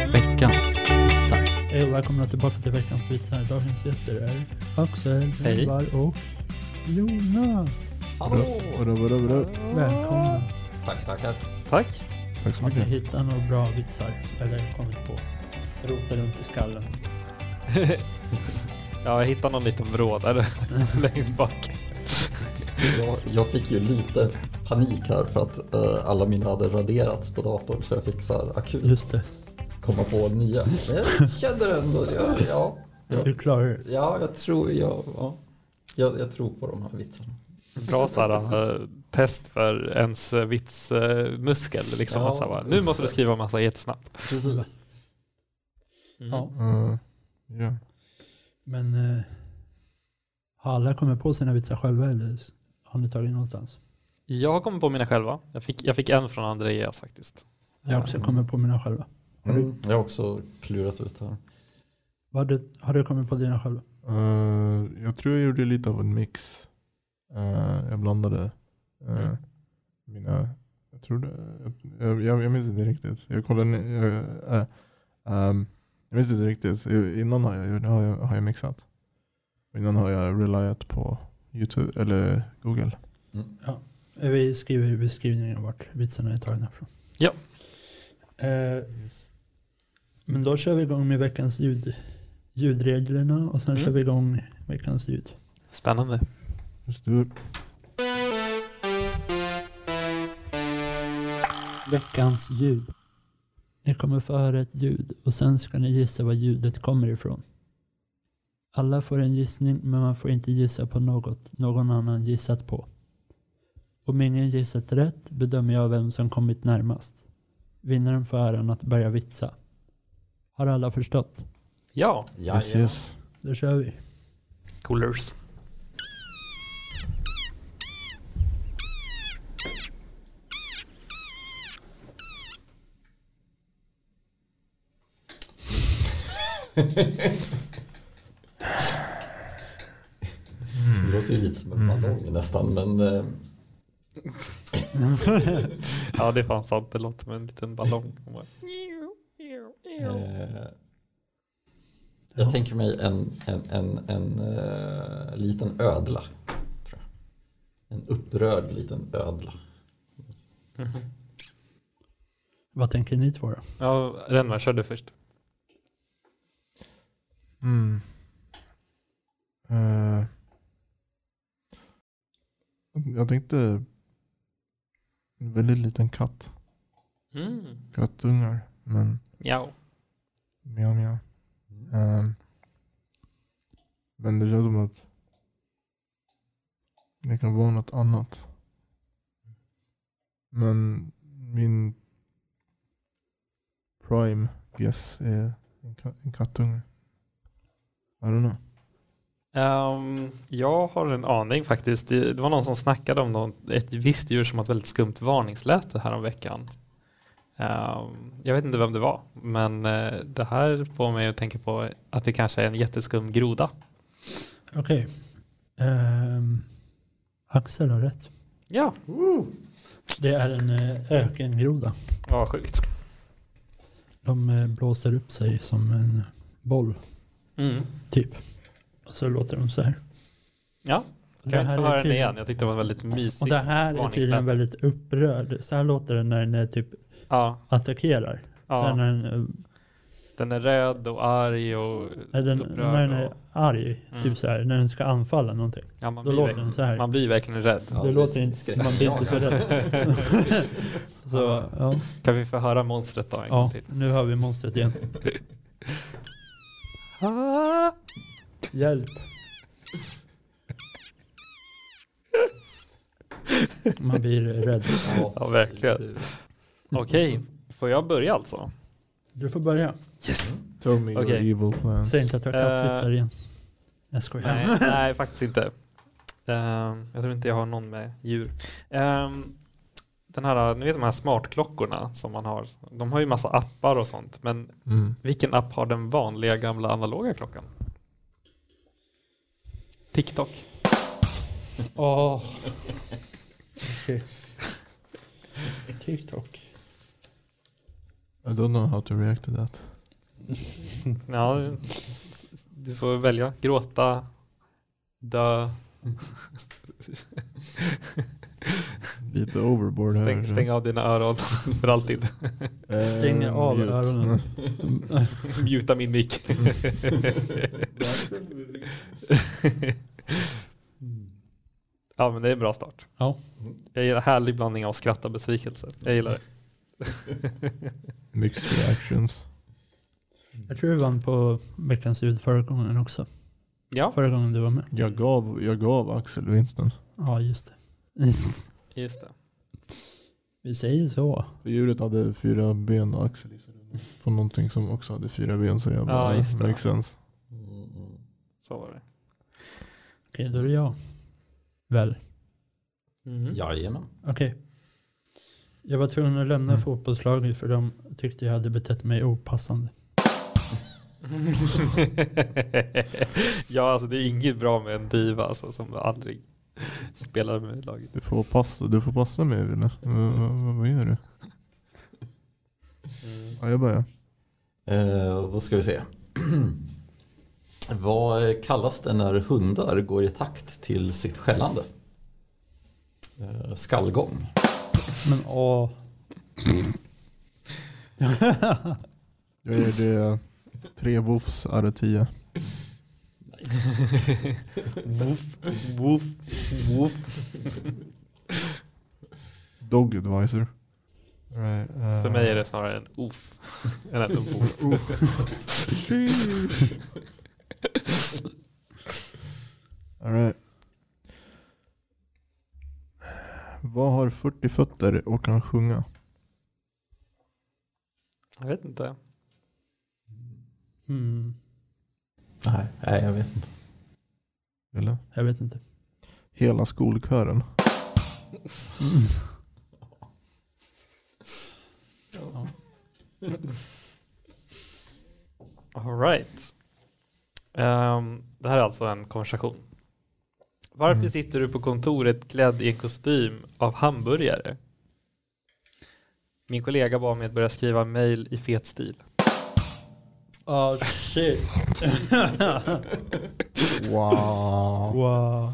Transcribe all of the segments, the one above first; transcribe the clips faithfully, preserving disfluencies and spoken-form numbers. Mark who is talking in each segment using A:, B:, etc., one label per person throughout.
A: Veckans vitsar.
B: Hej och välkomna tillbaka till veckans vitsar. Dagens gäster är Axel, Ivar och Jonas.
C: Hallå!
D: Vadå, vadå, vadå?
B: Välkomna.
C: Tack, tackar.
A: Tack.
D: Tack så
B: Har ni
D: mycket.
B: hittat några bra vitsar? Eller kommit på? Rota runt i skallen.
A: Ja, jag hittade någon liten vrå där längst bak.
C: Jag, jag fick ju lite panik här för att uh, alla mina hade raderats på datorn, så jag fick så här akut
B: Just det.
C: komma på nya. Men jag kände det ändå. Ja, ja, ja,
B: Du klarar det.
C: ja jag tror jag, ja, jag, jag tror på de här vitsarna.
A: Bra så här, uh, test för ens uh, vitsmuskel. Uh, liksom.
C: Ja.
A: Så här, nu måste du skriva en massa jättesnabbt.
C: Precis.
A: Mm.
B: Ja.
D: Uh, ja.
B: Men eh, har alla kommit på sina vitsar själva eller har ni tagit någonstans?
A: Jag har kommit på mina själva. Jag fick, jag fick en från Andreas faktiskt.
B: Jag har också kommit på mina själva.
C: Mm. Jag har också klurat ut här.
B: Vad har, du, har du kommit på dina själva?
D: Uh, jag tror jag gjorde lite av en mix. Uh, jag blandade uh,
A: Mm.
D: mina... Jag tror det... Jag, jag, jag minns inte riktigt. Jag kollade... ner- Jag, uh, um, jag minns inte riktigt. Innan har jag, har jag, har jag mixat. Innan har jag reliat på YouTube eller Google.
C: Mm.
B: Vi skriver i beskrivningen vart vitsarna är tagna från.
A: Ja.
B: Eh, men då kör vi igång med veckans ljud, ljudreglerna och sen
A: Mm.
B: kör vi igång veckans ljud.
A: Spännande.
D: Just det.
B: Veckans ljud. Ni kommer få höra ett ljud och sen ska ni gissa var ljudet kommer ifrån. Alla får en gissning, men man får inte gissa på något någon annan gissat på. Om ingen gissat rätt bedömer jag vem som kommit närmast. Vinnaren får äran att börja vitsa. Har alla förstått?
A: Ja,
C: Ja,
D: Yes,
C: ja.
D: yes.
B: Då kör vi.
A: coolers.
C: Det låter ju lite som en ballong nästan, men eh,
A: Ja, det är fan sant. Det låter som en liten ballong.
C: eh, jag
B: Ja.
C: tänker mig en, en, en, en eh, liten ödla. Tror jag. En upprörd liten ödla.
B: Vad tänker ni två då?
A: Ja, Renmar, kör du först.
D: Mm. Uh, jag tänkte en väldigt liten katt.
A: Mm.
D: Kattungar. Men
A: Ja.
D: mjau mjau. Um, men det känns som att det kan vara något annat. Men min prime guess är en, ka- en kattunge. I don't know.
A: Um, jag har en aning faktiskt. Det, det var någon som snackade om någon, ett visst djur som har ett väldigt skumt varningsläte här om veckan. Um, jag vet inte vem det var, men uh, det här får mig att tänka på att det kanske är en jätteskum groda.
B: Okej. Ehm, Axel har rätt.
A: Ja,
B: Det är en eh, ökengroda.
A: vad sjukt.
B: De eh, blåser upp sig som en boll,
A: Mm.
B: typ. Och så låter de så här.
A: Ja,
B: Och
A: kan jag inte få
B: är
A: höra den
B: tydligen-
A: igen? Jag tyckte det var väldigt mysigt.
B: Och det här är tydligen
A: varningsläte.
B: väldigt upprörd. Så här låter den när den är typ
A: Ja,
B: attackerar. Så här
A: ja.
B: när den, eh,
A: Den är rädd och arg och
B: när den,
A: upprörd.
B: när den är
A: och,
B: arg,
A: Mm.
B: typ så här, när den ska anfalla någonting.
A: ja, man,
B: Då
A: blir
B: låter
A: verkligen,
B: den så här.
A: man blir verkligen rädd.
C: Ja,
B: det
C: det
B: låter
C: är
B: inte,
C: skräck.
B: man blir inte så rädd. Så, ja.
A: Kan vi få höra monstret då en
B: Ja,
A: gång till?
B: nu hör vi monstret igen.
A: Ah!
B: Hjälp. Man blir rädd.
A: Ja, verkligen. Okej, får jag börja alltså?
B: Du får börja.
A: Yes!
D: Tell me
A: Okej.
D: your evil plan.
B: Säg inte att du har kattvitsar
A: Eh,
B: igen. Jag skojar.
A: Nej, nej, faktiskt inte. Ehm, jag tror inte jag har någon med djur. Ehm, den här, ni vet de här smartklockorna som man har. De har ju massa appar och sånt. Men
D: Mm.
A: vilken app har den vanliga gamla analoga klockan? TikTok.
B: Åh. Okej. TikTok.
D: I don't know how to react to that.
A: Ja, du får välja. Gråta, dö.
D: Lite overboard här.
A: Stäng, stäng av dina öron för alltid.
B: Stäng av
D: mute.
B: öronen.
A: Muta min mick. Ja, men det är en bra start.
B: Ja.
A: Jag gillar härlig blandning av skratt och besvikelse. Jag gillar det.
D: Mixed reactions.
B: Jag tror du vann på veckans ljud förra gången också.
A: Ja,
B: Förra gången du var med.
D: Jag gav, jag gav Axel vinsten.
B: Ja, just det.
A: just det.
B: Vi säger så.
D: För djuret hade fyra ben och Axel på någonting som också hade fyra ben, så jag bara,
A: Ja, just det.
D: makes sense.
A: Så var det.
B: Okej, då är det jag. Väl?
A: Mm.
C: Jajamän.
B: Okej. Jag var tvungen att lämna fotbollslaget för de tyckte jag hade betett mig opassande.
A: Ja, alltså det är inget bra med en diva alltså, som aldrig spelar med laget.
D: Du får passa, du får passa mig, Ville. Vad, vad, vad gör du?
A: Mm.
D: Ja, jag börjar.
C: Eh, då ska vi se. Vad kallas det när hundar går i takt till sitt skällande? Eh, skallgång.
B: Men åh.
D: Jag ger det tre woofs out of tio.
A: Woof, woof, woof.
D: Dog advisor. Right, uh,
A: För mig är det snarare en oof än en woof.
D: All right. Vad har fyrtio fötter och kan sjunga?
A: Jag vet inte.
B: Mm.
C: Nej, nej, jag vet inte.
D: Eller?
B: Jag vet inte.
D: Hela skolkören.
B: Mm.
A: Ja. All right. Um, det här är alltså en konversation. Varför
D: Mm.
A: sitter du på kontoret klädd i en kostym av hamburgare? Min kollega bad mig att börja skriva mejl i fet stil.
B: Oh shit.
D: Wow.
B: Wow.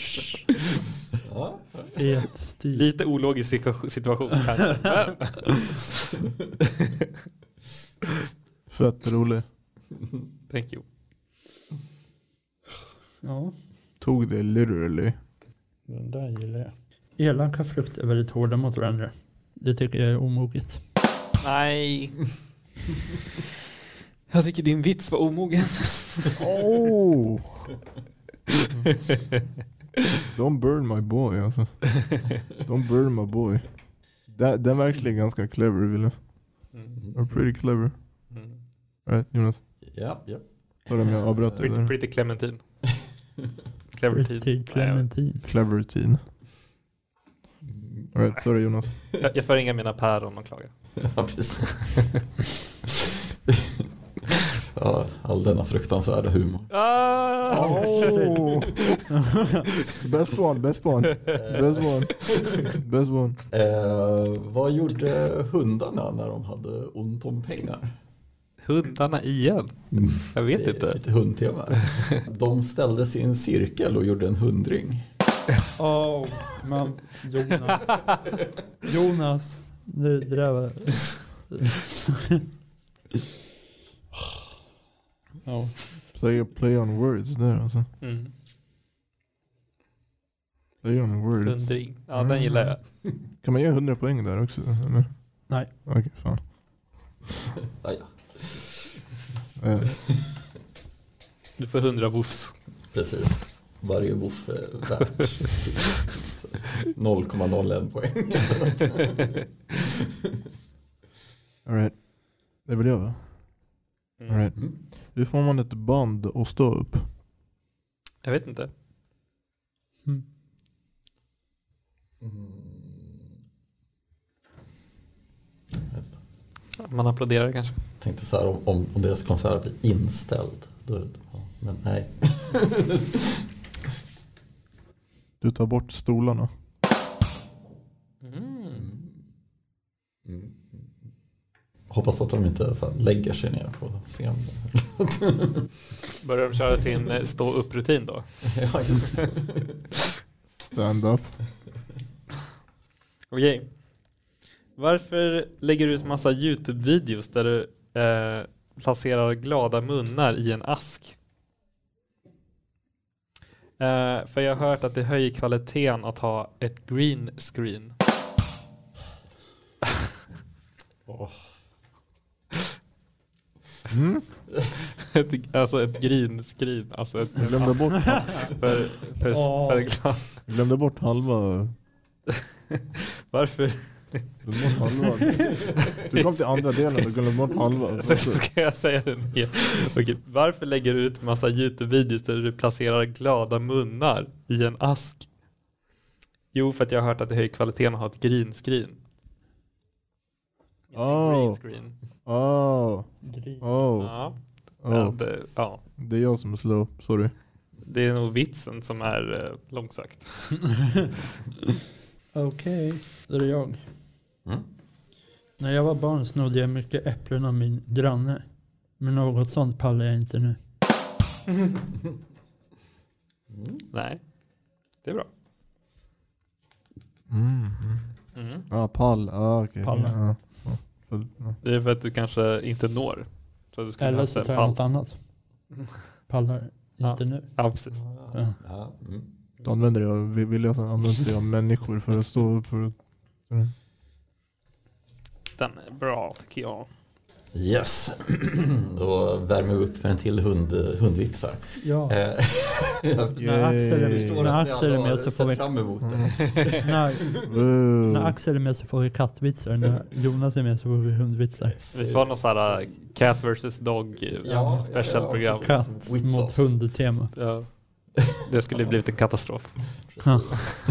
C: Ja.
B: Fet stil.
A: Lite ologisk situa- situation kanske. Men.
D: Fett rolig.
A: Thank you.
B: Ja.
D: Tog det literally.
B: Den där gillar jag. Elaka frukter är väldigt hårda mot varandra. Det tycker jag är omoget.
A: Nej. Jag tycker din vits var omogen.
D: Oh! Don't burn my boy, alltså. Don't burn my boy. Den, den är verkligen ganska clever, Ville.
A: Mm.
D: Or pretty clever.
A: Mm.
D: Right, Jonas?
C: Ja, ja.
D: Var det jag avbröt
A: Pretty,
D: eller?
A: pretty Clementine. Clever teen.
B: Pretty Clementine.
D: Clever teen. All right, sorry Jonas.
A: Jag, jag får ringa mina päron och klaga.
C: Ja, precis. Ja, all denna fruktansvärda humor.
A: Ah!
D: Oh! Best one, best one. Best one. Best one.
C: Eh, vad gjorde hundarna när de hade ont om pengar?
A: Hundarna igen?
C: Mm.
A: Jag vet
C: Det är
A: inte.
C: lite hundtema. De ställde sig i en cirkel och gjorde en hundring.
B: Åh, oh, man. Jonas. Jonas. Det, det där var... Ja.
D: Play, play on words där alltså.
A: Mm.
D: Play on words.
A: Hundring. Ja, den gillar jag.
D: Kan man ge hundra poäng där också? Eller?
B: Nej.
D: Okej, okay, fan.
C: Ja, ja.
D: Eh,
A: Du får hundra woofs.
C: Precis. Varje woof är värt noll komma noll ett poäng.
D: all right. Det vill jag va?
A: Mm.
D: All right.
C: Mm.
D: Hur får man ett band att stå upp?
A: Jag vet inte.
B: Mm.
A: Man applåderar kanske.
C: Jag tänkte så här, om, om, om deras konsert blir inställd. Då, ja, men nej.
D: Du tar bort stolarna.
A: Mm.
C: Mm. hoppas att de inte så här, lägger sig ner på scenen.
A: Börjar de köra sin eh, stå-upp-rutin då?
C: Ja, just.
D: Stand up.
A: Okej. Okay. Varför lägger du ut massa YouTube-videos där du eh, placerar glada munnar i en ask? Eh, för jag har hört att det höjer kvaliteten att ha ett green screen.
C: Oh.
D: Mm.
A: ett, alltså ett green screen. Alltså ett,
D: Jag glömde bort,
A: för, för,
B: Oh.
A: för glad.
D: jag glömde bort halva.
A: Varför?
D: Du, bort halva. Du kom till andra delen och glömde bort halva.
A: Så ska jag säga det igen. Okej. Varför lägger du ut massa YouTube-videos där du placerar glada munnar i en ask? Jo, för att jag har hört att det höjer kvaliteten att ha ett green screen.
D: Oh.
A: Green screen.
D: Oh. Oh.
A: Ja. Ja,
D: Oh.
A: det, ja.
D: Det är jag som är slow, sorry.
A: Det är nog vitsen som är eh, långsökt.
B: Okej, då är det jag.
C: Mm.
B: När jag var barn snodde jag mycket äpplen av min granne. Men något sånt pallar jag inte nu.
C: Mm.
A: Nej, det är bra.
D: Mm.
A: Mm.
D: Ja, ah, pall. Ah, okej.
B: Pall.
D: Ja. Ja. För- ja.
A: Det är för att du kanske inte når. Så du ska
B: Eller
A: haft
B: så
A: en
B: tar jag
A: pall.
B: något annat. Pallar
A: Ja.
B: inte nu.
A: Ja, precis.
B: Ja.
C: Ja. Mm.
D: Då använder jag, vill vill jag använda sig av människor för att stå upp för att...
A: Den är bra, tycker jag.
C: Yes. Då värmer vi upp för en till hund, hundvitsar.
B: Ja.
C: Eh, jag
B: När Axel är,
D: Yay.
B: när Axel är med så får vi,
C: fram emot det.
B: när,
D: Wow.
B: när Axel är med så får vi kattvitsar. När Jonas är med så får vi hundvitsar.
A: Vi får någon sån här uh, cat versus dog uh,
C: Ja,
A: special
C: ja, ja,
A: program.
C: precis.
B: Katt
C: Wits
B: mot
C: off.
B: hundtema.
A: Ja. Det skulle blivit en katastrof.
B: Ja.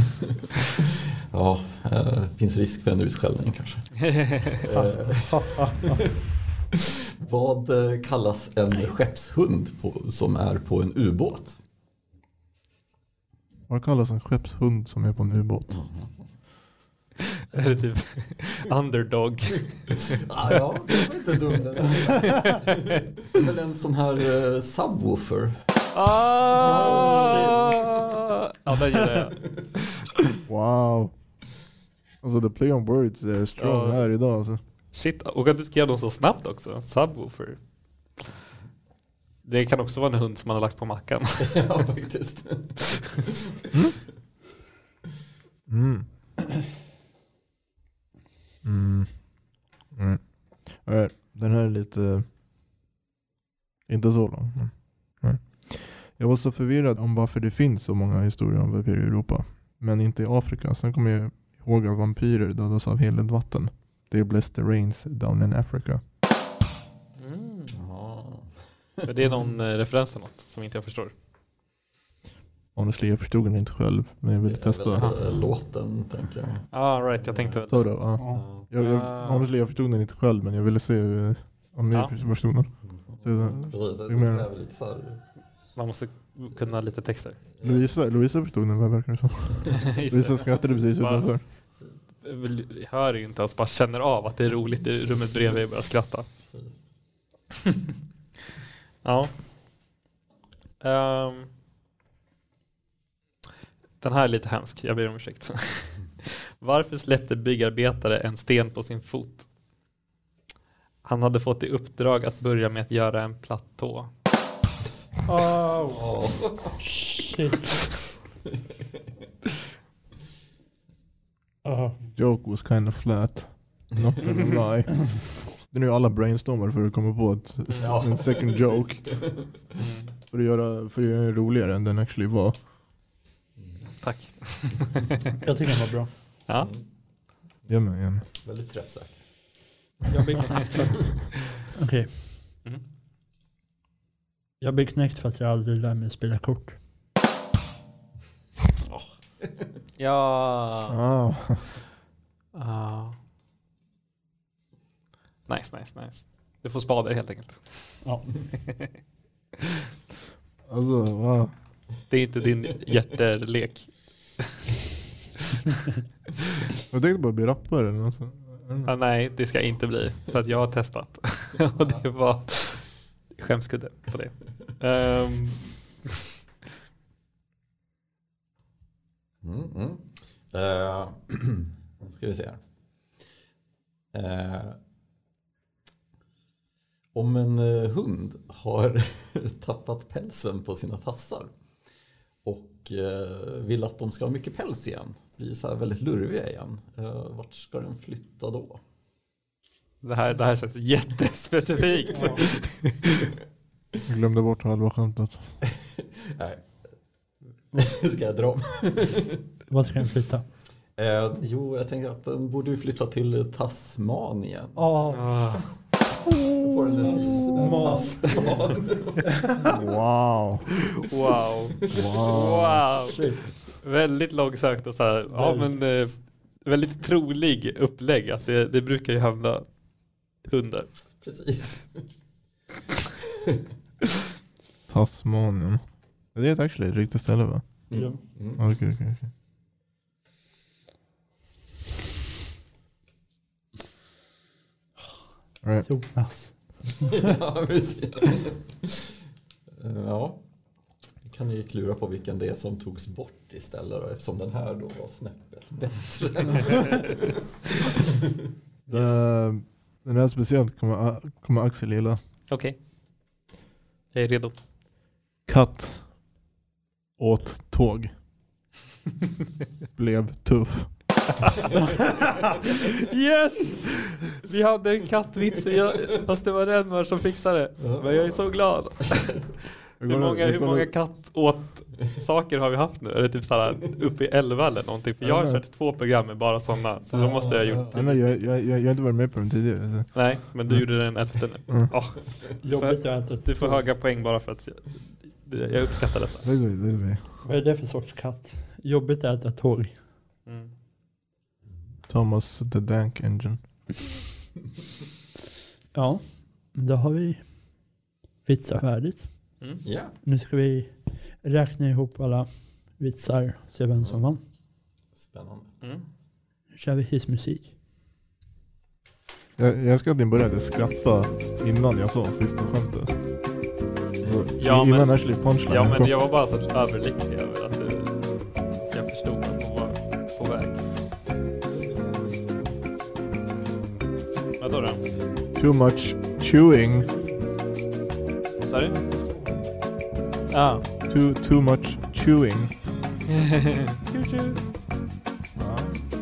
C: Ja, eh, finns risk för en utskällning kanske. Eh, vad eh, kallas en skeppshund på, som är på en ubåt?
D: Vad kallas en skeppshund som är på en ubåt?
A: Är det typ underdog?
C: Ah, ja, det var inte dumt. Det är väl en sån här eh, subwoofer.
A: Ah! Ja, den gillar jag.
D: Wow. Alltså the play on words är strong
A: Ja.
D: här idag alltså.
A: Shit, och att du skrev dem så snabbt också. Subwoofer. Det kan också vara en hund som man har lagt på mackan.
C: Ja, faktiskt.
D: Mm. Mm. Mm. Alright, den här är lite... Inte så lång. Men, nej. Jag var så förvirrad om varför det finns så många historier om vampyrer i Europa. Men inte i Afrika. Sen kommer jag ihåg att vampyrer dödas av heligt vatten. They bless the rains down in Africa.
A: Mm.
C: Ja.
A: Är det någon eh, referens till något som inte jag förstår?
D: Honestly, jag förstod den inte själv. Men jag ville
C: Det är
D: testa.
C: väl, eh, låten, tänker jag.
A: Ah, right, jag tänkte väl.
D: Så då, ja.
C: Ja.
D: Jag, jag,
A: Ah.
D: honestly, jag förstod den inte själv. Men jag ville se eh, om ni
A: Ja.
D: förstod den.
C: Precis, det
D: Jag menar-
C: kräver lite så här.
A: Man måste kunna lite texter.
D: Lovisa, Lovisa förstod den, vad verkar det som?
A: Just
D: Lovisa
A: det.
D: skrattade precis
A: Bara-
D: utanför.
A: Jag hör ju inte ens, bara känner av att det är roligt i rummet bredvid och börjar skratta.
C: Precis.
A: Ja. Ehm. Den här är lite hemsk, jag ber om ursäkt. Varför släppte byggarbetare en sten på sin fot? Han hade fått i uppdrag att börja med att göra en platå.
B: Oh,
C: Ja.
B: shit. Oh.
D: Joke was kind of flat. Not gonna lie. Det är nu alla brainstormar för att komma på ett,
C: Ja.
D: en second joke.
A: Mm.
D: För att göra, för att göra den roligare än den actually var.
A: Tack.
B: Jag tycker den var bra.
A: Ja.
D: Ge mig en.
C: Väldigt träffsäker.
B: Jag blir knäckt för att... Okej.
A: Mm.
B: Jag blir knäckt för att jag aldrig lär mig spela kort.
A: Ja.
D: Ah.
A: Ah. Nice, nice, nice. Du får spader helt enkelt.
B: Ja.
D: Alltså, wow.
A: Det är inte din hjärterlek.
D: Jag tänkte bara bli rappare eller något sånt.
A: Ah, nej, det ska inte bli. För att jag har testat. Och det var skämskudde på det. Um.
C: Mm, mm. Uh, ska vi se här. Uh, om en uh, hund har tappat pälsen på sina tassar och uh, vill att de ska ha mycket päls igen, blir så här väldigt lurviga igen. Uh, vart ska den flytta då?
A: Det här, det här känns jättespecifikt.
D: Jag glömde bort halva skämtet.
C: Nej. Ska jag dra om?
B: Vad ska den flytta?
C: Eh, jo, jag tänkte att den borde ju flytta till Tasmanien.
B: Ja.
A: Ah.
C: Så får den en fin Tasman.
D: Wow.
A: Wow.
D: Wow.
A: Wow.
B: Shit.
A: Väldigt långsökt och så här. Ja, men eh, väldigt trolig upplägg att det, det brukar ju hamna hundar.
C: Precis.
D: Tasmanien. Det är ett actually ett riktigt ställe, va?
C: Mm. Mm.
D: Okej, okej, okej. Right.
B: Jonas.
C: Ja, precis. Ja. Kan ni klura på vilken det är som togs bort istället då, eftersom den här då var snäppet bättre.
D: Det, den här speciellt kommer, kommer Axel gilla.
A: Okej. Okay. Jag är redo.
D: Katt åt tåg. Blev tuff.
A: Yes! Vi hade en kattvits, jag, fast det var Renmar som fixade det. Men jag är så glad. Hur många, hur många katt åt saker har vi haft nu? Är det typ såhär uppe i elva eller någonting? För jag har kört två program med bara sådana. Så då måste jag ha gjort
D: ja, nej, jag, jag, jag har inte varit med på dem tidigare. Så.
A: Nej, men du mm. gjorde den elfte nu. Mm. Oh,
B: Jobbigt att
A: du får höga poäng bara för att jag, jag uppskattar detta.
D: Det är det, det är det.
B: Vad är det för sorts katt? Jobbigt att äta tåg.
A: Mm.
D: Thomas the Dank Engine.
B: Ja, då har vi vitsar färdigt.
A: Mm.
C: Yeah.
B: Nu ska vi räkna ihop alla vitsar och se vem som vann.
C: Spännande.
A: Mm.
B: Nu kör vi hissmusik.
D: Jag, jag älskar att ni började skratta innan jag sa sista skämtet.
A: Ja,
D: innan
A: men,
D: Ashley punchline.
A: ja, men jag var bara så överlycklig över att du, jag förstod att hon var på väg. Vad då då?
D: Too much chewing.
A: Sorry? Ah.
D: Too, too much chewing.
A: Tju tju.
D: Ja.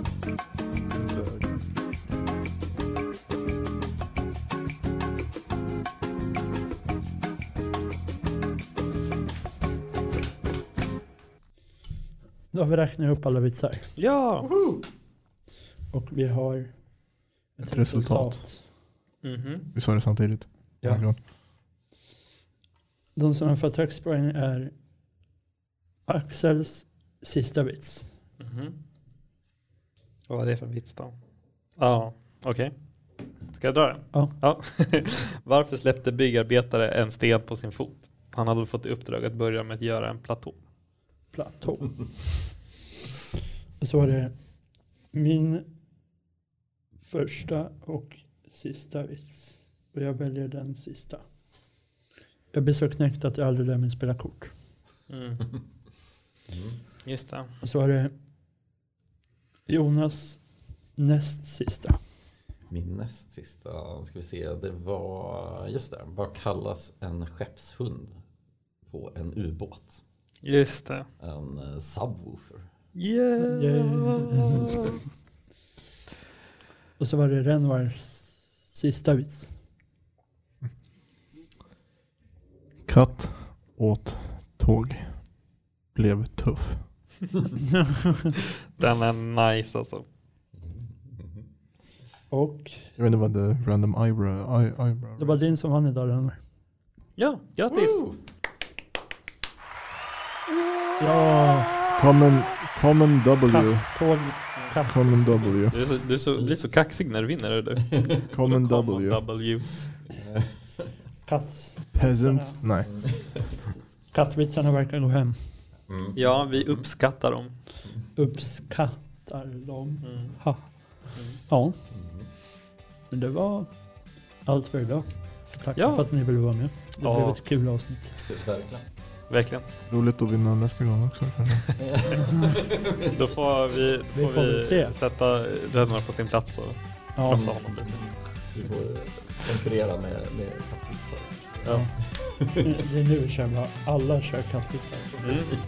B: Då har vi räknat ihop alla vitsar.
A: Ja!
B: Och vi har ett,
D: Ett resultat.
B: resultat.
A: Mm-hmm.
D: Vi sa det samtidigt.
B: Ja.
D: Ja.
B: De som har fått högst poäng är Axels sista vits.
A: Mm-hmm. Vad var det för vits då? Ja, okej. Okay. Ska jag dra den?
B: Ja.
A: ja. Varför släppte byggarbetare en sten på sin fot? Han hade fått i uppdrag att börja med att göra en platå.
B: Platå. Och så var det min första och sista vits. Och jag väljer den sista. Jag blir så knäckt att jag aldrig lär mig spela kort.
A: Mm. Mm. Just det.
B: Och så var det Jonas näst sista.
C: Min näst sista, ska vi se, det var, just det, vad kallas en skeppshund på en ubåt?
A: Just det.
C: En uh, subwoofer.
A: Yeah.
B: Yeah. Och så var det Renvars sista vits.
D: Katt åt tåg. Blev tuff.
A: Den är nice alltså.
B: Och
D: Jag vet inte vad det random eyebrow, eye, eyebrow.
B: det var din som vann idag, Renvar.
A: Ja, grattis.
C: Woo!
B: Ja,
D: Common, common W.
B: katt, tåg, katt.
D: Common W.
A: Du, är så, du är så, blir så kaxig när du vinner, är du?
D: Common W.
A: W.
B: Katts.
D: Peasant. Nej.
B: Kattvitsarna verkar gå hem.
C: Mm.
A: Ja, vi uppskattar dem.
B: Uppskattar dem.
A: Mm.
B: Ha. Ja. Men det var allt för idag. Tack
A: Ja.
B: för att ni ville vara med. Det
A: Ja.
B: blev ett kul avsnitt.
C: Verkligen.
A: Verkligen.
D: Roligt att vinna nästa gång också kanske.
A: Då får vi,
B: Vi
A: får
B: får väl
A: vi
B: se.
A: sätta Rönnor på sin plats och
B: Ja,
A: krossa honom lite.
C: Vi får konkurrera med, med kattpizza.
A: Ja.
B: det är nu vi kör med alla kör kattpizza.
C: Precis.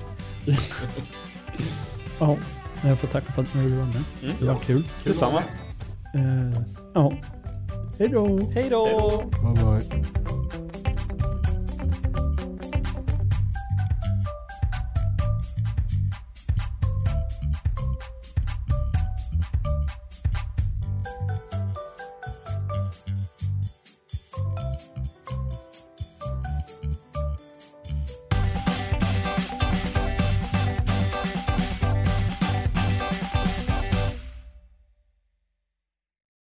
B: Ja, jag får tacka för att ni ville vara med.
A: Mm.
B: Det var
C: Ja.
B: kul.
C: Kul
A: Detsamma.
C: att vara med.
B: Eh, ja, hej då!
A: Hej då!
D: Bye bye.